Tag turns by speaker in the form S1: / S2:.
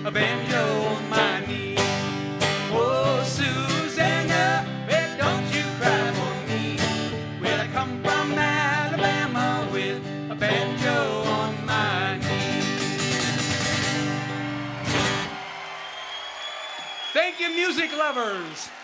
S1: a banjo on my knee. Oh, Susanna, well, don't you cry for me. Well, I come from Alabama with a banjo on my knee. Thank you, music lovers.